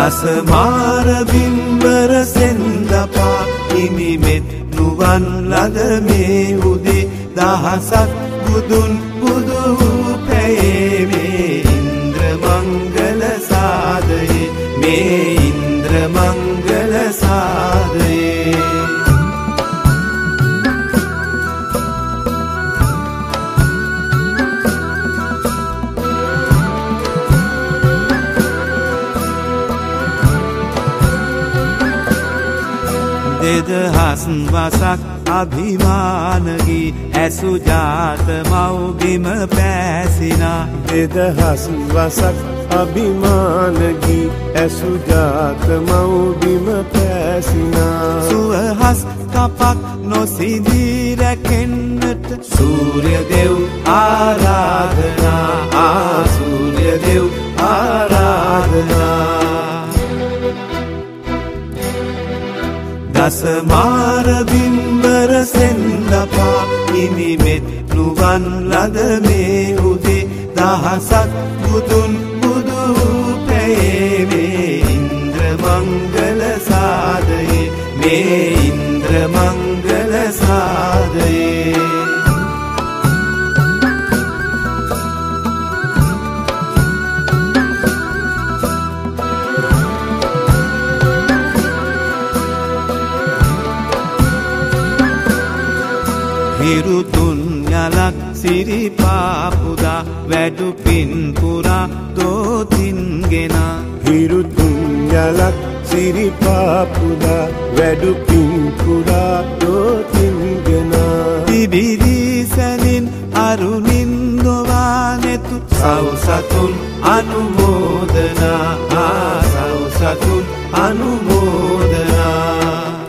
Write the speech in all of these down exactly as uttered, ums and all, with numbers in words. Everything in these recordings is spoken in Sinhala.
දසමාර බිම්බර සෙන්දපා හිමිමෙත් නුවන් ලද මේ උදේ දහසක් බුදුන් බුදු පැයේ මේ ඉන්ද්‍ර මංගල සාදයේ මේ ඉන්ද්‍ර මංගල සාදයේ දෙදහස් වසක් අභිමානගී ඇසු ජාත මව්බිම පැසිනා දෙදහස් වසක් අභිමානගී ඇසු ජාත මව්බිම පැසිනා සුවහස් කපක් නොසිදී රැකෙන්නට සූර්ය දෙව් ආරාධනා ආ සූර්ය දෙව් ආරාධනා දසමාර බිම්බර සෙන්දපා හිමිමෙත් නුවන් ලද මේ උදේ දහසක් බුදුන් බුදු පැයේ මේ ඉන්ද්‍ර මංගල සාදයේ මේ ඉන්ද්‍ර මංගල සාදයේ හිරුතුන් යලක් සිරිපාපුදා වැඩු පින් පුරා දෝතින්ගෙන හිරුතුන් යලක් සිරිපාපුදා වැඩු පින් පුරා දෝතින්ගෙන තිබිරිසැනින් අරුණින් දොවානෙතු සව්සතුන් අනුමෝදනා ආ සව්සතුන් අනුමෝදනා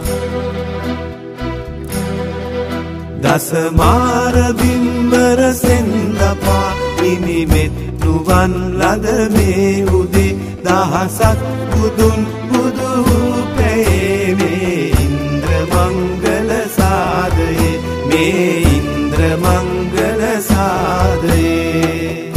දසමාර බිම්බර සෙන්දපා හිමිමෙත් නුවන් ලද මේ උදේ දහසක් බුදුන් බුදු පැයේ මේ ඉන්ද්‍ර මංගල සාදයේ මේ ඉන්ද්‍ර මංගල සාදයේ